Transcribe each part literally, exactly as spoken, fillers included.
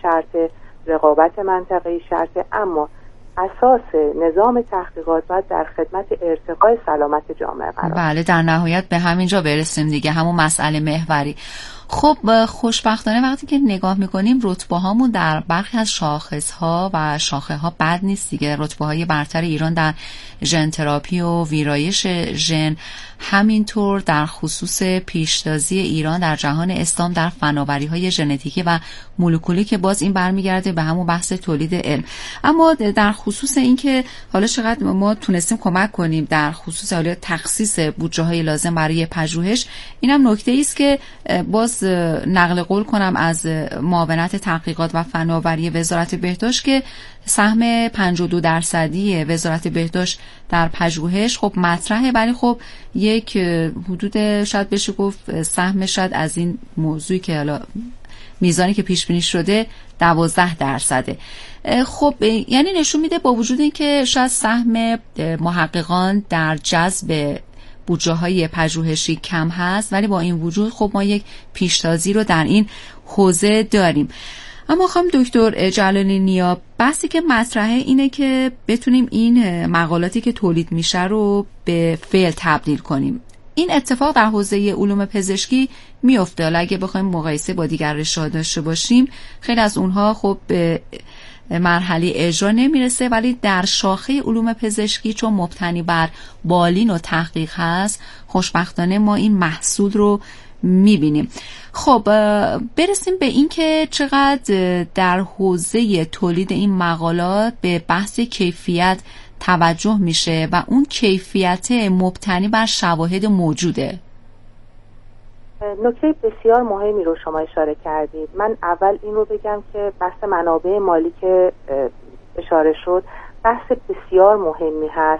شرطه، رقابت منطقه‌ای شرطه، اما اساس نظام تحقیقات باید در خدمت ارتقای سلامت جامعه قرار. بله، در نهایت به همینجا برسیم دیگه، همون مسئله محوری. خب خوشبختانه وقتی که نگاه میکنیم رتبه هامون در برخی از شاخص ها و شاخه ها بد نیست دیگه. رتبه های برتر ایران در ژن تراپی و ویرایش ژن، همینطور در خصوص پیشتازی ایران در جهان اسلام در فناوری های ژنتیکی و مولکولی که باز این برمیگرده به همون بحث تولید علم. اما در خصوص این که حالا چقدر ما تونستیم کمک کنیم در خصوص حالا تخصیص بودجه های لازم برای پژوهش، اینم نکته ای است که باز نقل قول کنم از معاونت تحقیقات و فناوری وزارت بهداشت که سهم پنجاه و دو درصدی وزارت بهداشت در پژوهش خب مطرحه، ولی خب یک حدود شاید بشه گفت سهم شاید از این موضوعی که حالا میزانی که پیش بینی شده دوازده درصده. خب یعنی نشون میده با وجود اینکه شاید سهم محققان در جذب بودجه های پژوهشی کم هست، ولی با این وجود خب ما یک پیشتازی رو در این حوزه داریم. اما خانم دکتر جلالی نیا، بحثی که مطرحه اینه که بتونیم این مقالاتی که تولید میشه رو به فعل تبدیل کنیم. این اتفاق در حوزه علوم پزشکی میفته. حالا اگه بخوایم مقایسه با دیگر رشته‌ها داشته باشیم، خیلی از اونها خب به مرحله اجرا نمیرسه، ولی در شاخه علوم پزشکی چون مبتنی بر بالین و تحقیق هست، خوشبختانه ما این محصول رو میبینیم. خب برسیم به این که چقدر در حوزه تولید این مقالات به بحث کیفیت توجه میشه و اون کیفیت مبتنی بر شواهد موجوده. نکته بسیار مهمی رو شما اشاره کردید. من اول این رو بگم که بحث منابع مالی که اشاره شد بحث بسیار مهمی هست.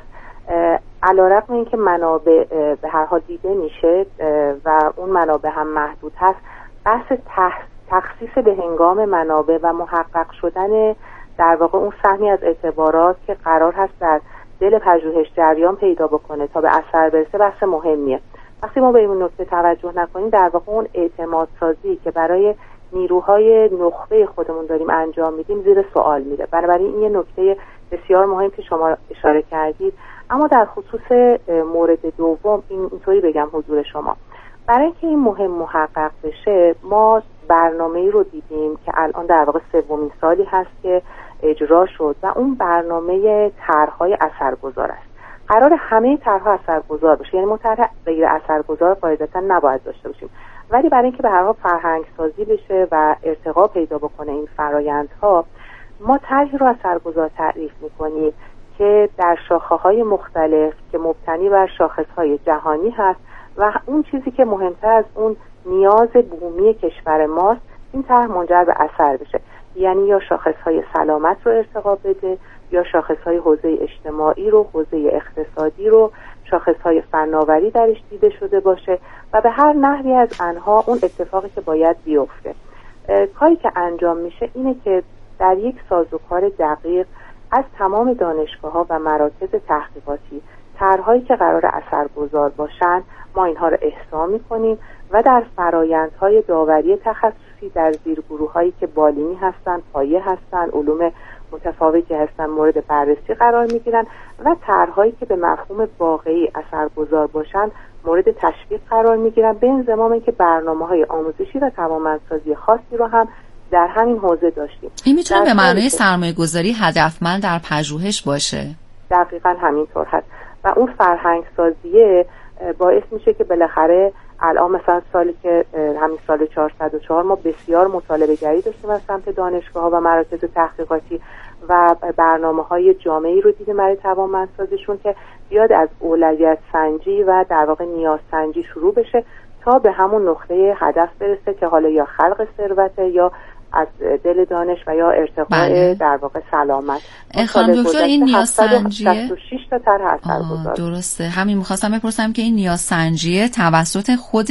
علیرغم اینکه منابع به هر حال دیده میشه و اون منابع هم محدود هست، بحث تخصیص به هنگام منابع و محقق شدن در واقع اون سهمی از اعتبارات که قرار هست در دل پژوهش جریان پیدا بکنه تا به اثر برسه بحث مهمیه. وقتی ما به این نکته توجه نکنیم، در واقع اون اعتماد سازی که برای نیروهای نخبه خودمون داریم انجام میدیم زیر سوال میره. بنابراین این یه نکته بسیار مهم که شما اشاره کردید. اما در خصوص مورد دوم این اینطوری بگم حضور شما، برای اینکه این مهم محقق بشه ما برنامه‌ای رو دیدیم که الان در واقع سومین سالی هست که اجرا شد و اون برنامه طرح‌های اثرگذار است. قرار همه طرح‌ها اثرگذار باشه، یعنی ما طرح غیر اثرگذار قاعدتاً نباید داشته باشیم، ولی برای اینکه به هر حال فرهنگ سازی بشه و ارتقا پیدا بکنه این فرآیندها، ما طرحی رو اثرگذار تعریف می‌کنیم که در شاخه‌های مختلف که مبتنی بر شاخص‌های جهانی هست و اون چیزی که مهمتر از اون نیاز بومی کشور ماست، این طرح منجر به اثر بشه. یعنی یا شاخص‌های سلامت رو ارتقا بده، یا شاخص‌های حوزه اجتماعی رو، حوزه اقتصادی رو، شاخص‌های فناوری درش دیده شده باشه و به هر نحوی از آنها اون اتفاقی که باید بیفته. کاری که انجام میشه اینه که در یک سازوکار دقیق از تمام دانشگاه‌ها و مراکز تحقیقاتی طرح‌هایی که قرار اثرگذار باشن ما اینها رو احصا می‌کنیم و در فرآیندهای داوری تخصصی در زیرگروه‌هایی که بالینی هستن، پایه هستن، علوم متفاوتی هستن مورد بررسی قرار می‌گیرن و طرح‌هایی که به مفهوم واقعی اثرگذار باشن مورد تشویق قرار می‌گیرن، به این ضمن که برنامه‌های آموزشی و توانمندسازی خاصی رو هم در همین حوزه داشتیم. این میتونه به معنای سرمایه‌گذاری هدفمند در پژوهش باشه. دقیقاً همینطور هست و اون فرهنگ سازیه باعث میشه که بالاخره الان مثلا سالی که همین سال چهارصد و چهار ما بسیار مطالبه گری داشتیم از سمت دانشگاه‌ها و مراکز تحقیقاتی و برنامه‌های جامعی رو دیدیم برای توانمندسازیشون که بیاد از اولویت سنجی و در واقع نیاز سنجی شروع بشه تا به همون نقطه هدف برسه که حالا یا خلق ثروت یا از دل دانش و یا ارتقاء بله. در واقع سلامت. خانم دکتر این نیاز سنجیه هفتصد و شش تا طرح اثرگذار. درسته، همین می‌خواستم بپرسم که این نیاز سنجیه توسط خود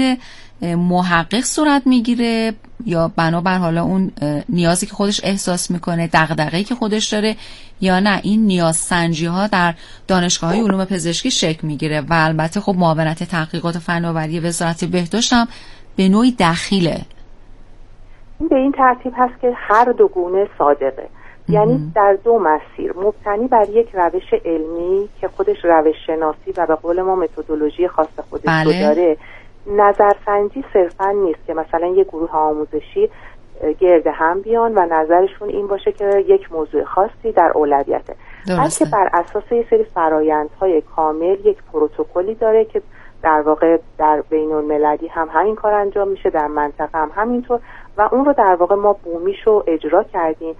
محقق صورت میگیره یا بنابر حالا اون نیازی که خودش احساس میکنه، دغدغه‌ای که خودش داره، یا نه این نیاز سنجی ها در دانشگاه‌های علوم پزشکی شکل میگیره و البته خب معاونت تحقیقات و فناوری وزارت بهداشت هم به نوعی دخیله. این به این ترتیب هست که هر دو گونه صادقه. یعنی در دو مسیر مبتنی بر یک روش علمی که خودش روش شناسی و به قول ما متدولوژی خاص خودش رو بله. داره. نظرسنجی صرفا نیست که مثلا یک گروه آموزشی گرد هم بیان و نظرشون این باشه که یک موضوع خاصی در اولویته، بلکه بر اساس یک سری فرآیندهای کامل یک پروتکلی داره که در واقع در بین المللی هم همین کار انجام میشه، در منطقه هم همینطور و اون رو در واقع ما بومیشو اجرا کردیم.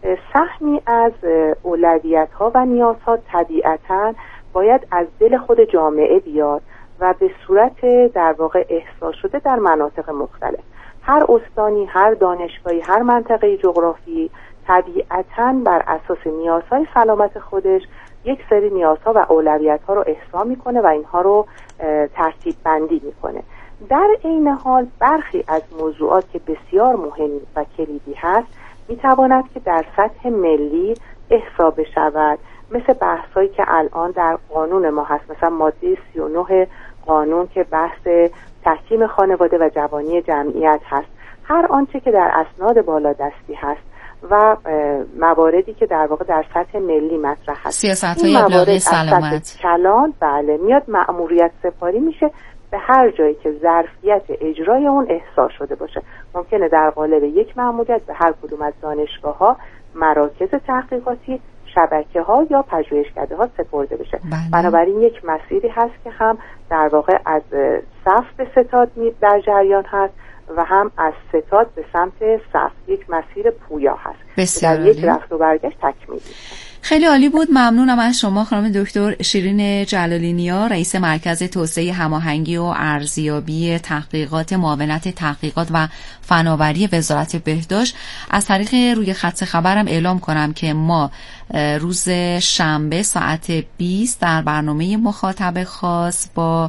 سهمی از اولویت‌ها و نیازها طبیعتاً باید از دل خود جامعه بیاد و به صورت در واقع احساس شده در مناطق مختلف. هر استانی، هر دانشگاهی، هر منطقه جغرافی طبیعتاً بر اساس نیازهای سلامت خودش یک سری نیازها و اولویت‌ها رو احصا میکنه و اینها رو ترتیب بندی میکنه. در عین حال برخی از موضوعات که بسیار مهم و کلیدی هست میتواند که در سطح ملی احصا بشود، مثل بحثایی که الان در قانون ما هست، مثلا ماده سی و نه قانون که بحث تحکیم خانواده و جوانی جمعیت هست. هر آنچه که در اسناد بالادستی هست و مواردی که در واقع در سطح ملی مطرح هست، سیاست‌های ابلاغی سلامت کلان بله میاد مأموریت سپاری میشه به هر جایی که ظرفیت اجرای اون احساس شده باشه. ممکنه در قالب یک مأموریت به هر کدوم از دانشگاه‌ها، مراکز تحقیقاتی، شبکه‌ها یا پژوهشکده‌ها سپرده بشه. بله. بنابراین یک مسیری هست که هم در واقع از صف به ستاد در جریان هست و هم از ستاد به سمت صف، یک مسیر پویا هست. بسیار در یک رفت و برگشت تکمیل میشه. خیلی عالی بود. ممنونم از شما خانم دکتر شیرین جلالی نیا، رئیس مرکز توسعه هماهنگی و ارزیابی تحقیقات معاونت تحقیقات و فناوری وزارت بهداشت. از طریق روی خط خبرم اعلام کنم که ما روز شنبه ساعت بیست در برنامه مخاطب خاص با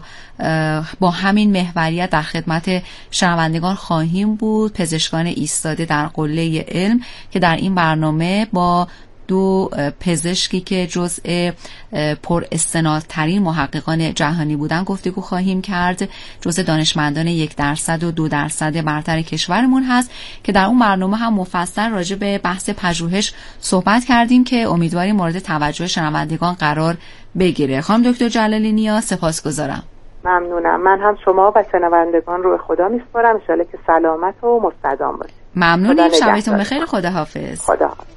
با همین محوریت در خدمت شنوندگان خواهیم بود. پزشکان ایستاده در قله علم که در این برنامه با دو پزشکی که جزء پر استنادترین محققان جهانی بودن گفتگو خواهیم کرد. جزء دانشمندان یک درصد و دو درصد برتر کشورمون هست که در اون برنامه هم مفصل راجع به بحث پژوهش صحبت کردیم که امیدواریم مورد توجه شنوندگان قرار بگیره. خانم دکتر جلالی نیا سپاسگزارم. ممنونم. من هم شما و شنوندگان رو به خدا میسپارم، ان شاءالله که سلامت و مستدام باشید. ممنونیم. شبتون بخیر. خداحافظ. خداحافظ.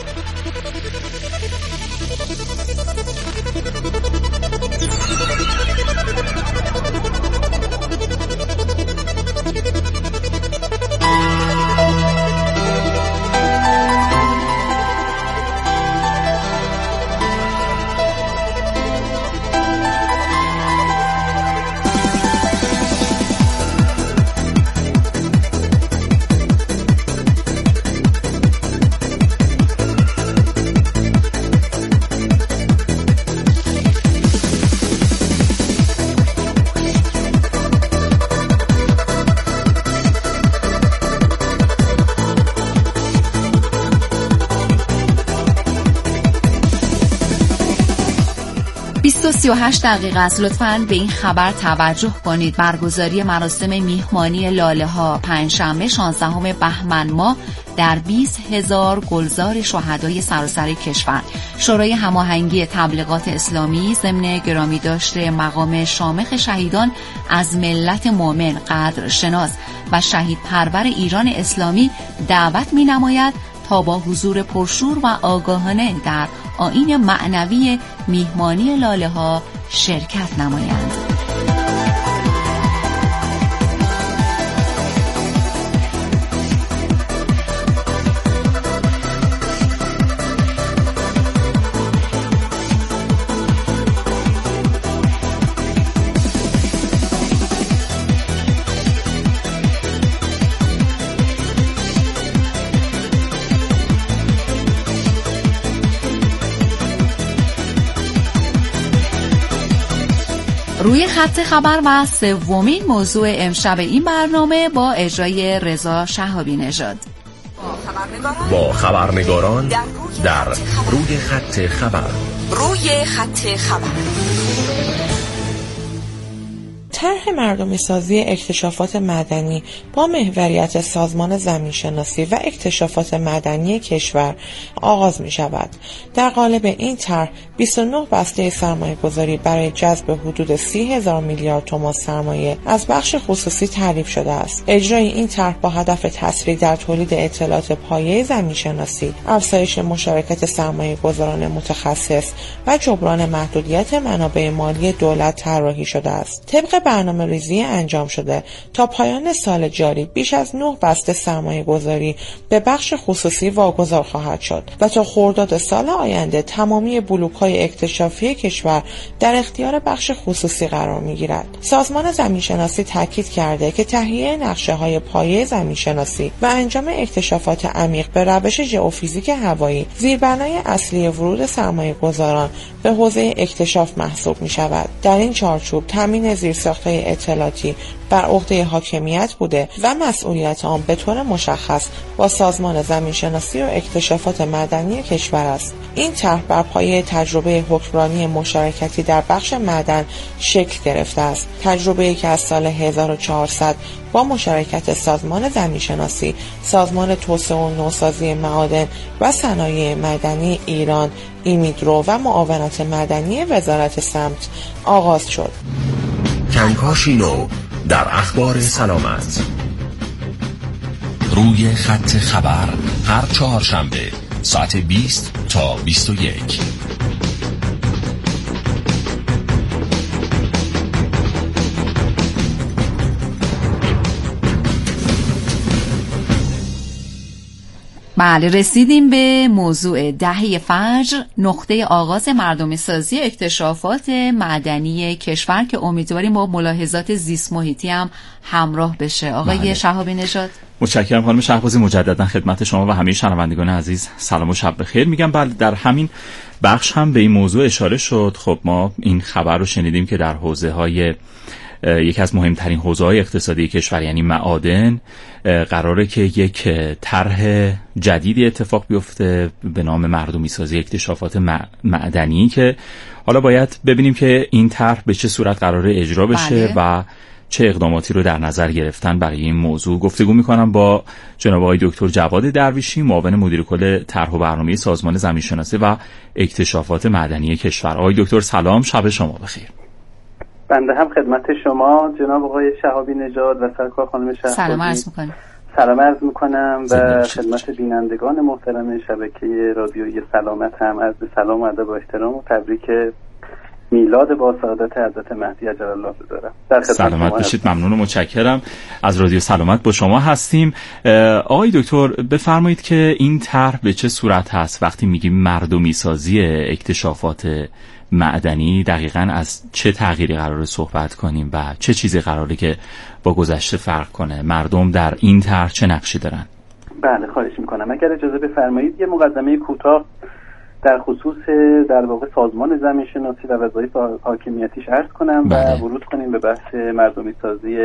سی و هشت دقیقه است. لطفاً به این خبر توجه کنید. برگزاری مراسم میهمانی لاله ها پنجشنبه شانزدهم بهمن ماه در بیست هزار گلزار شهدای سراسر کشور. شورای هماهنگی تبلیغات اسلامی ضمن گرامی داشته مقام شامخ شهیدان از ملت مؤمن، قدر شناس و شهید پرور ایران اسلامی دعوت می نماید تا با حضور پرشور و آگاهانه در آیین معنوی میهمانی لاله ها شرکت نمایند. روی خط خبر و سومین موضوع امشب این برنامه با اجرای رضا شهابی نژاد. با خبرنگاران در روی خط خبر. روی خط خبر. طرح مردمی سازی اکتشافات معدنی با محوریت سازمان زمینشناسی و اکتشافات معدنی کشور آغاز می شود. در قالب این طرح بیست و نه بسته سرمایه گذاری برای جذب حدود سی هزار میلیارد تومان سرمایه از بخش خصوصی تعریف شده است. اجرای این طرح با هدف تسریع در تولید اطلاعات پایه زمینشناسی، افزایش مشارکت سرمایه گذاران متخصص و جبران محدودیت منابع مالی دولت طراحی شده است. طبق برنامه ریزی انجام شده تا پایان سال جاری بیش از نه بسته سرمایه گذاری به بخش خصوصی واگذار خواهد شد و تا خرداد سال آینده تمامی بلوک‌های اکتشافی کشور در اختیار بخش خصوصی قرار می‌گیرد. سازمان زمینشناسی تاکید کرده که تهیه نقشه‌های پایه زمینشناسی و انجام اکتشافات عمیق به روش ژئوفیزیک هوایی زیربنای اصلی ورود سرمایه‌گذاران به حوزه اکتشاف محسوب می‌شود. در این چارچوب تامین زیرساخت‌های اطلاعاتی بر عهده حاکمیت بوده و مسئولیت آن به طور مشخص با سازمان زمینشناسی و اکتشافات معدنی کشور است. این طرح بر پایه تجربه حکمرانی مشارکتی در بخش معدن شکل گرفته است. تجربه‌ای که از سال هزار و چهارصد با مشارکت سازمان زمینشناسی، سازمان توسعه و نوسازی معادن و صنایع معدنی ایران، ایمیدرو و معاونت مدنی وزارت سمت آغاز شد. کنکاشی نو در اخبار سلامت، روی خط خبر، هر چهارشنبه ساعت بیست تا بیست و یک. بله، رسیدیم به موضوع دهه فجر، نقطه آغاز مردمی سازی اکتشافات معدنی کشور که امیدواریم با ملاحظات زیست محیطی هم همراه بشه. آقای بله. شهابی نژاد. متشکرم خانم شهبازی، مجددا خدمت شما و همه شنوندگان عزیز سلام و شب بخیر میگم. بله، در همین بخش هم به این موضوع اشاره شد. خب ما این خبر رو شنیدیم که در حوزه های یکی از مهمترین حوزه‌های اقتصادی کشور یعنی معادن قراره که یک طرح جدیدی اتفاق بیفته به نام مردمی سازی اکتشافات معدنی که حالا باید ببینیم که این طرح به چه صورت قراره اجرا بشه بله. و چه اقداماتی رو در نظر گرفتن برای این موضوع. گفتگو میکنم با جناب آقای دکتر جواد درویشی، معاون مدیر کل طرح و برنامه سازمان زمینشناسی و اکتشافات معدنی کشور. آقای دکتر سلام، شب شما بخیر. بنده هم خدمت شما جناب آقای شهابی نژاد و سرکار خانم شهبازی سلام عرض میکنم. سلام عرض میکنم و خدمت بینندگان محترم شبکه رادیویی سلامت هم عرض سلام و ادب و احترام و تبریک میلاد با سعادت حضرت مهدی عجل الله بدارم. سلامت باشید، ممنون و متشکرم. از رادیو سلامت با شما هستیم. آقای دکتر بفرمایید که این طرح به چه صورت هست؟ وقتی میگیم مردمی سازی اکتشافات معدنی دقیقاً از چه تغییری قراره صحبت کنیم و چه چیزی قراره که با گذشته فرق کنه؟ مردم در این طرح چه نقشی دارن؟ بله، خواهش میکنم. اگر اجازه بفرمایید یه مقدمه کوتاه در خصوص در واقع سازمان زمینشناسی و وظایف حاکمیتیش عرض کنم بله. و ورود کنیم به بحث مردمی سازی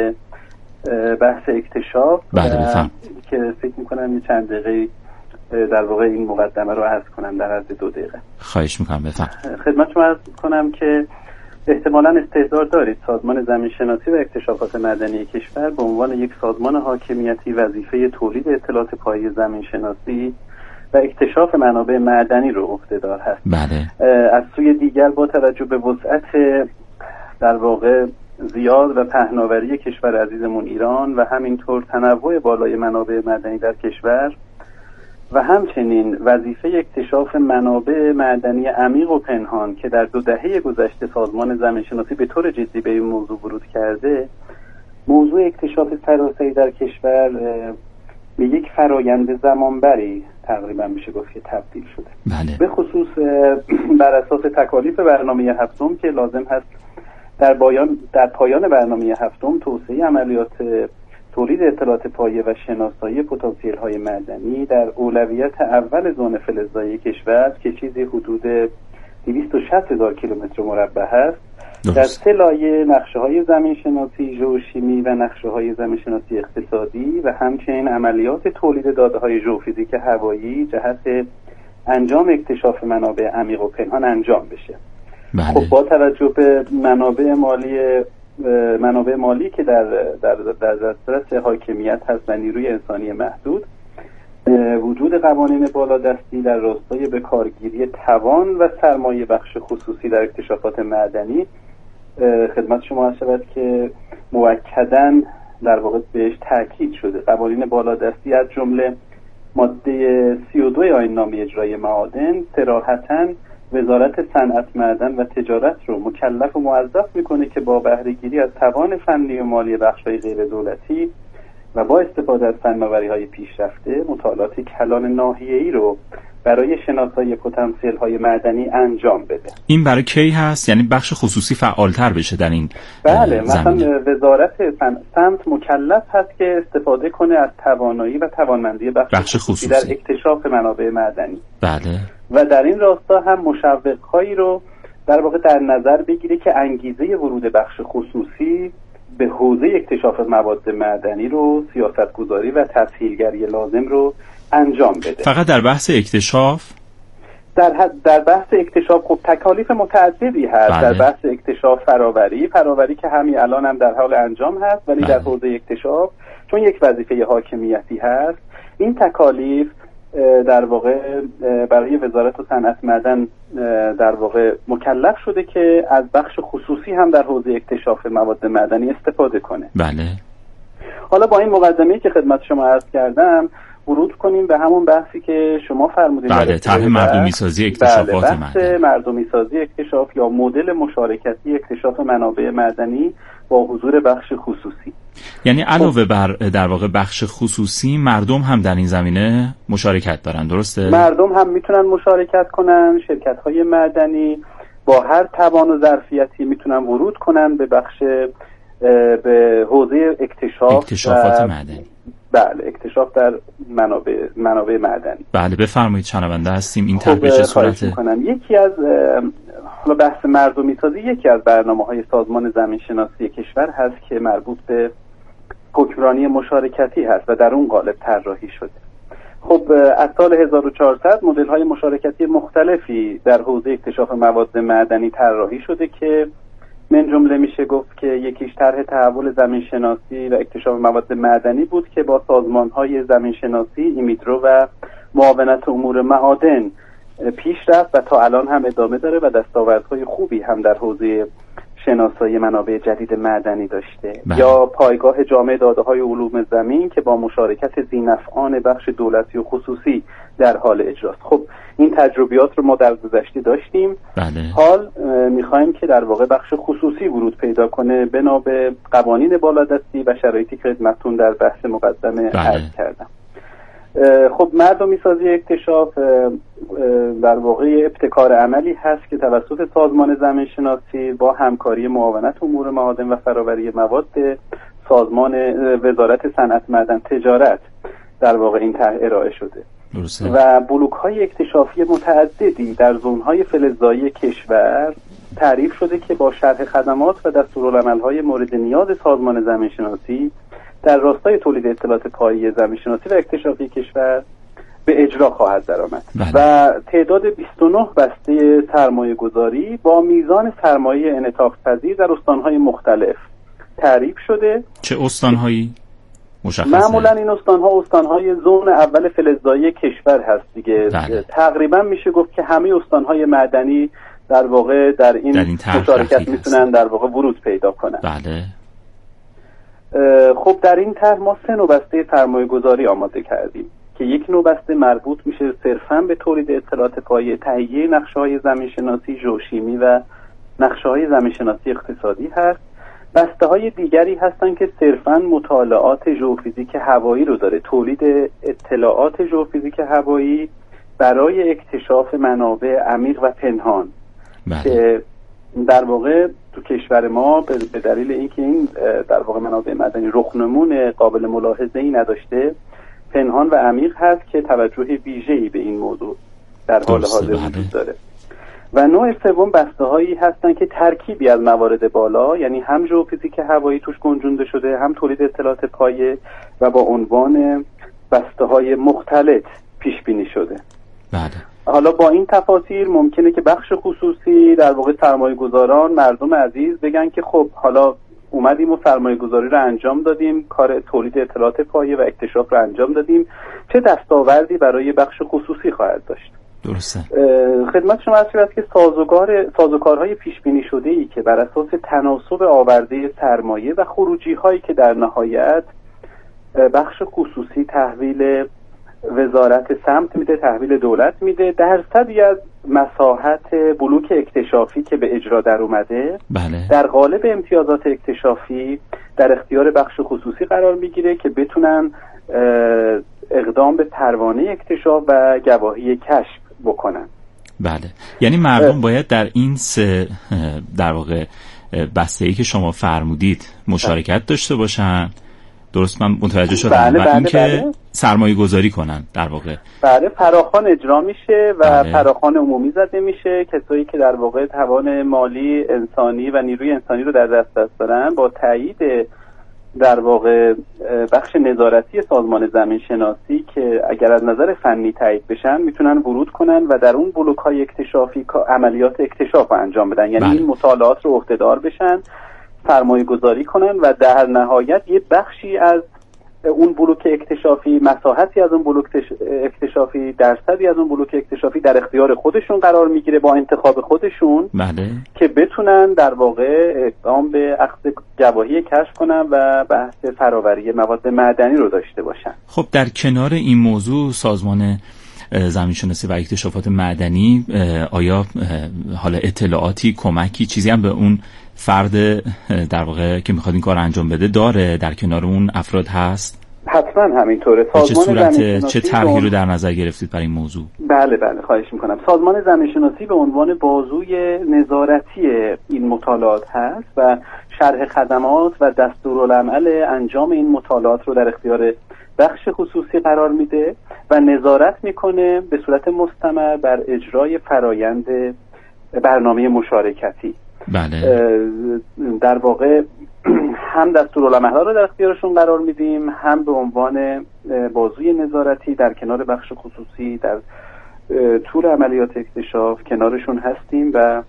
بحث اکتشاف بله که فکر میکنم یه چند دقیقه در واقع این مقدمه رو عرض کنم در عرض دو دقیقه. خواهش میکنم بفرمایید. خدمت شما عرض کنم که احتمالاً استحضار دارید سازمان زمینشناسی و اکتشافات معدنی کشور به عنوان یک سازمان حاکمیتی وظیفه تولید اطلاعات پایه زمینشناسی و اکتشاف منابع معدنی رو عهده‌دار هست. بله. از سوی دیگر با توجه به وسعت در واقع زیاد و پهناوری کشور عزیزمون ایران و همینطور تنوع بالای منابع معدنی در کشور و همچنین وظیفه اکتشاف منابع معدنی عمیق و پنهان که در دو دهه گذشته سازمان زمینشناسی به طور جدی به این موضوع ورود کرده، موضوع اکتشاف سراسری در کشور به یک فرایند زمانبری تقریبا میشه گفت که تبدیل شده. بله. به خصوص بر اساس تکالیف برنامه هفتم که لازم هست در پایان در پایان برنامه هفتم توسعه عملیات تولید اطلاعات پایه و شناسایی پتانسیل های معدنی در اولویت اول زون فلزایی کشور که چیزی حدود دویست و شصت هزار کیلومتر مربع هست در سه لایه نقشه های زمین شناسی ژئوشیمی و نقشه های زمین شناسی اقتصادی و همچنین عملیات تولید داده های ژئوفیزیک هوایی جهت انجام اکتشاف منابع عمیق و پنهان انجام بشه. بله. خب با توجه به منابع مالی منابع مالی که در در در دسترس حاکمیت هست و نیروی انسانی محدود، وجود قوانین بالادستی در راستای به کارگیری توان و سرمایه بخش خصوصی در اکتشافات معدنی خدمت شما عرض شود که موکداً در واقع بهش تاکید شده. قوانین بالادستی از جمله ماده سی و دو آیین نامه اجرایی معادن صراحتاً وزارت صنعت معدن و تجارت رو مکلف و موظف میکنه که با بهره‌گیری از توان فنی و مالی بخش‌های غیر دولتی و با استفاده از فناوری‌های پیشرفته مطالعات کلان ناحیه‌ای رو برای شناسایی پتانسیل‌های معدنی انجام بده. این برای کی هست؟ یعنی بخش خصوصی فعالتر بشه در این بله، زمینه. مثلا وزارت سمت مکلف هست که استفاده کنه از توانایی و توانمندی بخش, بخش خصوصی, خصوصی در اکتشاف منابع معدنی. بله. و در این راستا هم مشوق‌هایی رو در واقع در نظر بگیره که انگیزه ورود بخش خصوصی به حوزه اکتشاف مواد معدنی رو سیاستگذاری و تسهیلگری لازم رو انجام بده. فقط در بحث اکتشاف؟ در در بحث اکتشاف خب تکالیف متعددی هست. بله. در بحث اکتشاف فراوری فراوری که همین الان هم در حال انجام هست، ولی بله. در حوزه اکتشاف چون یک وظیفه حاکمیتی هست، این تکالیف در واقع برای وزارت صنعت معدن در واقع مکلف شده که از بخش خصوصی هم در حوزه اکتشاف مواد معدنی استفاده کنه. بله. حالا با این مقدمه‌ای که خدمت شما عرض کردم ورود کنیم به همون بحثی که شما فرمودید. بله، طرح مردمی سازی اکتشافات بله، بحث معدنی. مردمی سازی اکتشاف یا مدل مشارکتی اکتشاف منابع معدنی با حضور بخش خصوصی. یعنی علاوه بر در واقع بخش خصوصی مردم هم در این زمینه مشارکت دارن، درسته؟ مردم هم میتونن مشارکت کنن، شرکت‌های معدنی با هر توان و ظرفیتی میتونن ورود کنن به بخش به حوزه اکتشاف اکتشافات معدنی. بله، اکتشاف در منابع منابع معدنی. بله بفرمایید، شنونده هستیم. این طرح به چه صورته؟ یکی از حالا بحث مردمی سازی یکی از برنامه‌های سازمان زمین شناسی کشور هست که مربوط به حکمرانی مشارکتی هست و در اون قالب طراحی شده. خب از سال هزار و چهارصد مدل‌های مشارکتی مختلفی در حوزه اکتشاف مواد معدنی طراحی شده که من جمله میشه گفت که یکیش طرح تحول زمین شناسی و اکتشاف مواد معدنی بود که با سازمان‌های زمین شناسی، ایمیدرو و معاونت امور معادن پیش رفت و تا الان هم ادامه داره و دستاوردهای خوبی هم در حوزه شناسایی منابع جدید معدنی داشته. بله. یا پایگاه جامع داده‌های علوم زمین که با مشارکت ذی‌نفعان بخش دولتی و خصوصی در حال اجراست. خب این تجربیات رو ما در گذشته داشتیم. بله. حال می‌خوایم که در واقع بخش خصوصی ورود پیدا کنه بنا به قوانین بالادستی و شرایطی که خدمتتون در بحث مقدمه عرض کردم. خب مردمی سازی اکتشاف در واقع ابتکار عملی هست که توسط سازمان زمین شناسی با همکاری معاونت امور معادن و فراوری مواد سازمان وزارت صنعت معدن تجارت در واقع این طرح ارائه شده. درسته. و بلوک‌های اکتشافی متعددی در زون‌های فلزایی کشور تعریف شده که با شرح خدمات و دستورالعمل‌های مورد نیاز سازمان زمین شناسی در راستای تولید اطلاعات پایه زمین شناسی و اکتشافی کشور به اجرا خواهد درآمد. و تعداد بیست و نه بسته سرمایه گذاری با میزان سرمایه انعطاف پذیر در استانهای مختلف تعریف شده. چه استانهایی؟ مشخصه. معمولا این استانها استانهای زون اول فلزایی کشور هست دیگه. بله. تقریبا میشه گفت که همه استانهای معدنی در واقع در این, در این مشارکت میتونن در واقع ورود پیدا کنن. بله. خب در این طرح ما سه نوع بسته سرمایه گذاری آماده کردیم که یک نوع بسته مربوط میشه صرفاً به تولید اطلاعات پایه، تهیه نقشه‌های زمین شناسی ژئوشیمی و نقشه‌های زمین شناسی اقتصادی هست. بسته‌های دیگری هستن که صرفاً مطالعات ژئوفیزیک هوایی رو داره، تولید اطلاعات ژئوفیزیک هوایی برای اکتشاف منابع عمیق و پنهان. بله. که در واقع تو کشور ما به دلیل اینکه این در واقع منابع معدنی رخنمون قابل ملاحظه‌ای نداشته، پنهان و عمیق هست که توجه ویژه‌ای به این موضوع در حال حاضر وجود داره. و نوع سوم بسته‌هایی هستن که ترکیبی از موارد بالا، یعنی هم ژئوفیزیک هوایی توش گنجونده شده، هم تولید اطلاعات پایه و با عنوان بسته‌های مختلط پیش بینی شده. بله. حالا با این تفاصیل ممکنه که بخش خصوصی در واقع سرمایه گذاران، مردم عزیز بگن که خب حالا اومدیم و سرمایه گذاری رو انجام دادیم، کار تولید اطلاعات پایه و اکتشاف رو انجام دادیم، چه دستاوردی برای بخش خصوصی خواهد داشت. درسته. خدمت شما عرض شود که سازوکار سازوکارهای پیش بینی شده ای که بر اساس تناسب آورده سرمایه و خروجی هایی که در نهایت بخش خصوصی تحویل وزارت سمت میده، تحویل دولت میده، درصدی از مساحت بلوک اکتشافی که به اجرا در اومده بله. در قالب امتیازات اکتشافی در اختیار بخش خصوصی قرار میگیره که بتونن اقدام به پروانه اکتشاف و گواهی کشف بکنن. بله، یعنی مردم باید در این سه در واقع بسته‌ای که شما فرمودید مشارکت داشته باشن. درست من متوجه شدم. بله، و بله، اینکه بله. سرمایه گذاری کنن در واقع. بله، فراخوان اجرا میشه و بله. فراخوان عمومی زده میشه. کسایی که در واقع توان مالی، انسانی و نیروی انسانی رو در دسترس دارن با تایید در واقع بخش نظارتی سازمان زمین شناسی که اگر از نظر فنی تایید بشن میتونن ورود کنن و در اون بلوک‌های اکتشافی عملیات اکتشاف رو انجام بدن. یعنی بله. این مطالعات رو عهده‌دار بشن، سرمایه گذاری کنن و در نهایت یه بخشی از اون بلوک اکتشافی، مساحتی از اون بلوک اکتشافی، درصدی از اون بلوک اکتشافی در اختیار خودشون قرار میگیره با انتخاب خودشون. بله. که بتونن در واقع اقدام به اخذ گواهی کشف کنن و بحث فراوری مواد معدنی رو داشته باشن. خب در کنار این موضوع سازمان زمینشناسی و اکتشافات معدنی آیا حالا اطلاعاتی، کمکی، چیزی هم به اون فرد در واقع که میخواد این کار انجام بده داره در کنار اون افراد هست؟ حتما همینطوره. چه صورت، چه طرحی رو در نظر گرفتید برای این موضوع؟ بله بله خواهش میکنم. سازمان زمینشناسی به عنوان بازوی نظارتی این مطالعات هست و شرح خدمات و دستورالعمل انجام این مطالعات رو در اختیار بخش خصوصی قرار میده و نظارت میکنه به صورت مستمر بر اجرای فرایند برنامه مشارکتی. بله. در واقع هم دستورالعمل‌ها رو در اختیارشون قرار میدیم، هم به عنوان بازوی نظارتی در کنار بخش خصوصی در طول عملیات اکتشاف کنارشون هستیم و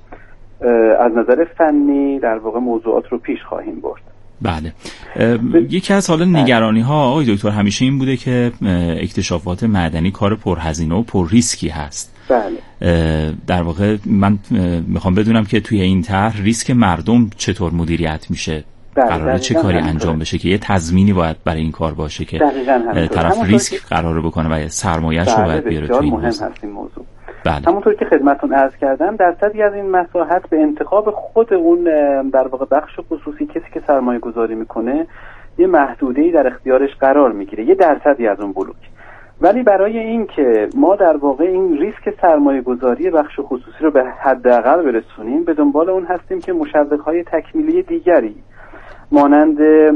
از نظر فنی در واقع موضوعات رو پیش خواهیم برد. بله. یکی از حالا نگرانی ها آقای دکتر همیشه این بوده که اکتشافات معدنی کار پرهزینه و پر ریسکی هست. بله. در واقع من میخوام بدونم که توی این طرح ریسک مردم چطور مدیریت میشه؟ قراره چه کاری انجام بشه که یه تضمینی باید برای این کار باشه که طرف ریسک قراره بکنه و سرمایه‌اش رو باید بیاره توی این موضوع. این موضوع. بله. همونطور که خدمتتون عرض کردم درصدی از این مساحت به انتخاب خود اون در واقع بخش خصوصی، کسی که سرمایه گذاری میکنه یه محدوده‌ای در اختیارش قرار میگیره، یه درصدی از اون بلوک. ولی برای این که ما در واقع این ریسک سرمایه گذاری بخش خصوصی رو به حداقل برسونیم به دنبال اون هستیم که مشوق‌های تکمیلی دیگری مانند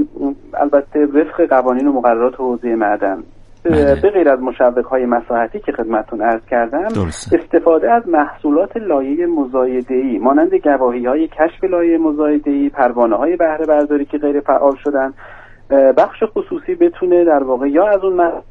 البته وفق قوانین و مقررات حوزه معدن به غیر از مشوق‌های مساحتی که خدمتتون عرض کردم درسته. استفاده از محصولات لایه مزایده‌ای مانند گواهی‌های کشف لایه مزایده‌ای، پروانه‌های بهره برداری که غیر فعال شدن، بخش خصوصی بتونه در واقع یا از اون مح...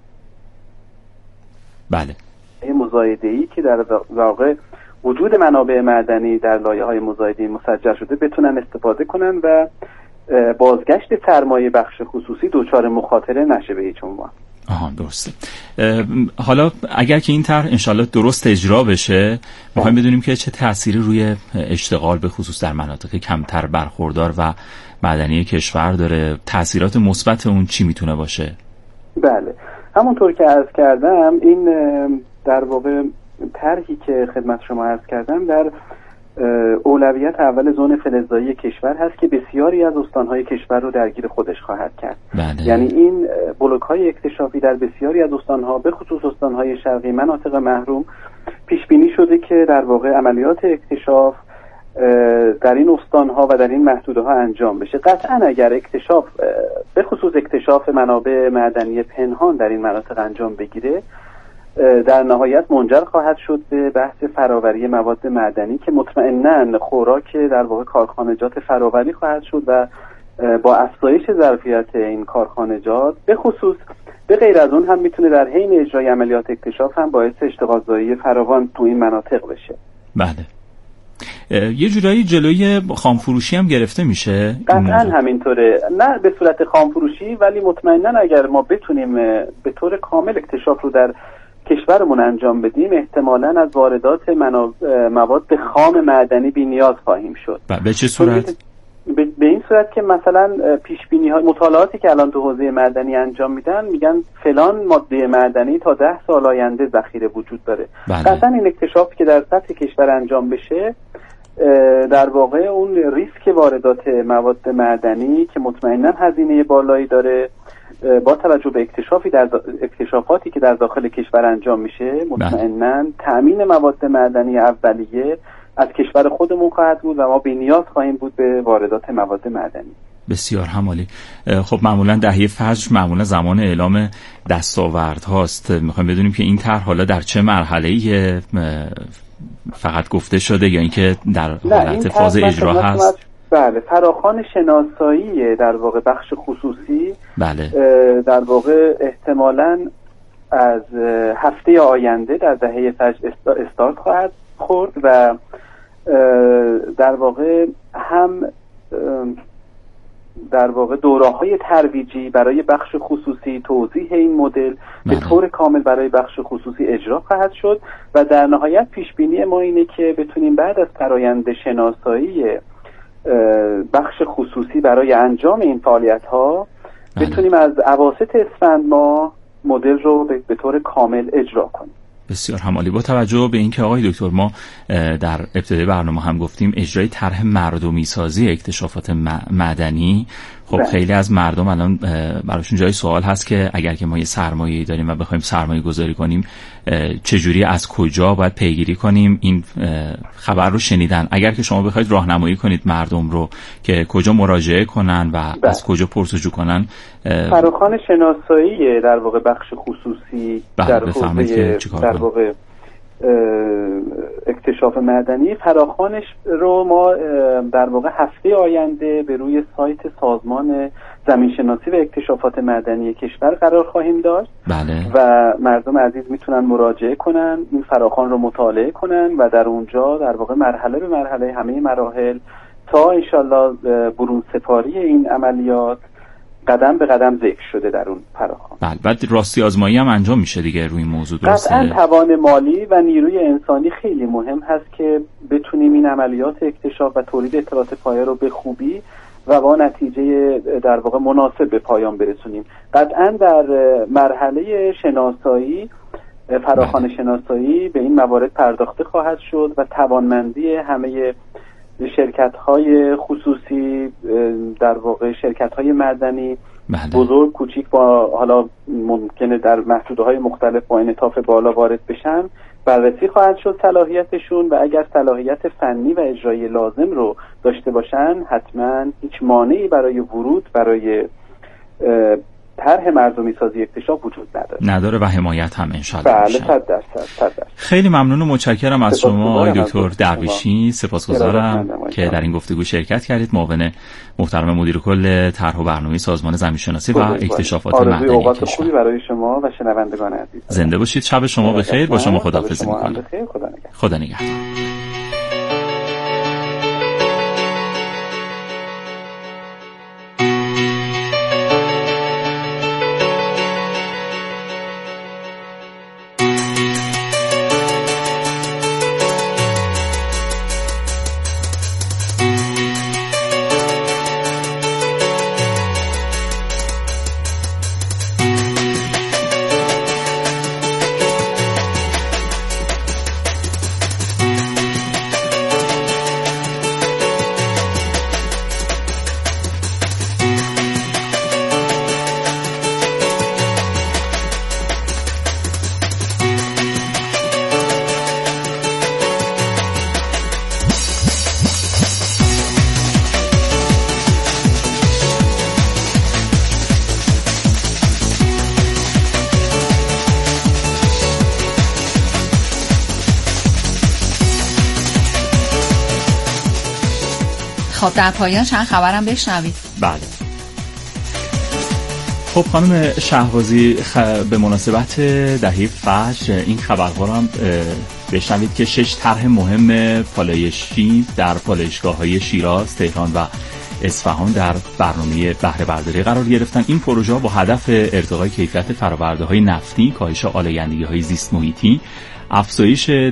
بله مزایده‌ای که در واقع وجود منابع معدنی در لایه‌های مزایده‌ای مسجل شده بتونن استفاده کنن و بازگشت سرمایه بخش خصوصی دچار مخاطره نشه به هیچ عنوان. آها درسته. حالا اگر که این طرح انشالله درست اجرا بشه میخوایم بدونیم که چه تأثیری روی اشتغال به خصوص در مناطق کمتر برخوردار و معدنی کشور داره، تأثیرات مثبت اون چی میتونه باشه؟ بله همونطور که عرض کردم این در واقع طرحی که خدمت شما عرض کردم در اولویت اول زون فلزایی کشور هست که بسیاری از استانهای کشور رو درگیر خودش خواهد کرد. بله. یعنی این بلوک‌های اکتشافی در بسیاری از استانها به خصوص استانهای شرقی مناطق محروم پیش بینی شده که در واقع عملیات اکتشاف در این استانها و در این محدوده‌ها انجام بشه. قطعاً اگر اکتشاف به خصوص اکتشاف منابع معدنی پنهان در این مناطق انجام بگیره در نهایت منجر خواهد شد به بحث فراوری مواد معدنی که مطمئناً خوراک در واقع کارخانجات فراوری خواهد شد و با افزایش ظرفیت این کارخانجات به خصوص به غیر از اون هم میتونه در حین اجرای عملیات اکتشاف هم باعث اشتغالزایی فراوان تو این مناطق بشه. بله. یه جورایی جلوی خامفروشی هم گرفته میشه؟ قطعا همینطوره، نه به صورت خامفروشی، ولی مطمئنا اگر ما بتونیم به طور کامل اکتشاف رو در کشورمون انجام بدیم، احتمالاً از واردات مواد خام معدنی بی نیاز خواهیم شد. به چه صورت؟ به این صورت که مثلا پیش بینی های مطالعاتی که الان تو حوزه معدنی انجام میدن میگن فلان ماده معدنی تا ده سال آینده ذخیره وجود داره. قطعا این اکتشافی که در سطح کشور انجام بشه در واقع اون ریسک واردات مواد معدنی که مطمئنا هزینه بالایی داره، با توجه به اکتشافی در اکتشافاتی که در داخل کشور انجام میشه، مطمئنا تأمین مواد معدنی اولیه از کشور خودمون خواهد بود و ما بی نیاز خواهیم بود به واردات مواد معدنی. بسیار همالی. خب معمولا دهه فجر معمولا زمان اعلام دستاورد هاست. میخوایم بدونیم که این طرح حالا در چه مرحله‌ای فقط گفته شده یا اینکه در حالت فاز اجرا هست؟ بله، فراخوان شناسایی در واقع بخش خصوصی بله. در واقع احتمالاً از هفته آینده در دهه فجر استارت خواهد خورد و در واقع هم در واقع دوره‌های ترویجی برای بخش خصوصی، توضیح این مدل به طور کامل برای بخش خصوصی اجرا خواهد شد و در نهایت پیش بینی ما اینه که بتونیم بعد از فرآیند شناسایی بخش خصوصی برای انجام این فعالیت‌ها بتونیم از اواسط اسفند ماه مدل رو به طور کامل اجرا کنیم. بسیار همالی. با توجه به اینکه آقای دکتر ما در ابتدای برنامه هم گفتیم اجرای طرح مردمی سازی اکتشافات معدنی، خب بله. خیلی از مردم الان براشون جای سوال هست که اگر که ما یه سرمایه‌ای داریم و بخوایم سرمایه گذاری کنیم چجوری از کجا باید پیگیری کنیم؟ این خبر رو شنیدن، اگر که شما بخواید راهنمایی کنید مردم رو که کجا مراجعه کنن و بله. از کجا پرسجو کنن. فراخوان شناسایی در واقع بخش خصوصی بله. در حوزه در واقع اکتشاف معدنی، فراخوانش رو ما در واقع هفته آینده به روی سایت سازمان زمینشناسی و اکتشافات معدنی کشور قرار خواهیم داشت بله. و مردم عزیز میتونن مراجعه کنن، این فراخوان رو مطالعه کنن و در اونجا در واقع مرحله به مرحله همه مراحل تا انشالله برون سپاری این عملیات قدم به قدم ذکر شده در اون فراخوان. بله. بعد راستی آزمایی هم انجام میشه دیگه روی این موضوع، درسته؟ قطعا توان مالی و نیروی انسانی خیلی مهم هست که بتونیم این عملیات اکتشاف و تولید اطلاعات پایه رو به خوبی و با نتیجه در واقع مناسب به پایان برسونیم. قطعا در مرحله شناسایی، فراخوان بله. شناسایی به این موارد پرداخته خواهد شد و توانمندی همه شرکت‌های خصوصی در واقع شرکت‌های معدنی بله. بزرگ کوچیک با حالا ممکنه در محدوده‌های مختلف با انعطاف بالا وارد بشن بررسی خواهد شد صلاحیتشون و اگر صلاحیت فنی و اجرایی لازم رو داشته باشن حتما هیچ مانعی برای ورود برای طرح مردمی سازی اکتشاف وجود نداره نداره و حمایت هم انشالله. بله صد درصد صد درصد. خیلی ممنون و متشکرم از شما آقای دکتر درویشی، سپاسگزارم که در این گفتگو شرکت کردید. معاون محترم مدیر کل طرح و برنامه سازمان زمینشناسی و اکتشافات معدنی اوقات خوبی برای شما و شنوندگان عزیز. زنده باشید. شب شما بخیر. با شما خداحافظی می‌کنم. خدا نگهدار. خب در پایان چند خبرم بشنوید. بله. خب خانم شهبازی، خ... به مناسبت دهه فجر این خبرها رو هم بشنوید که شش طرح مهم پالایشی در پالایشگاه‌های شیراز، تهران و اصفهان در برنامه بهره برداری قرار گرفتن. این پروژه با هدف ارتقای کیفیت فرآورده‌های نفتی، کاهش آلایندگی‌های زیست محیطی، افزایش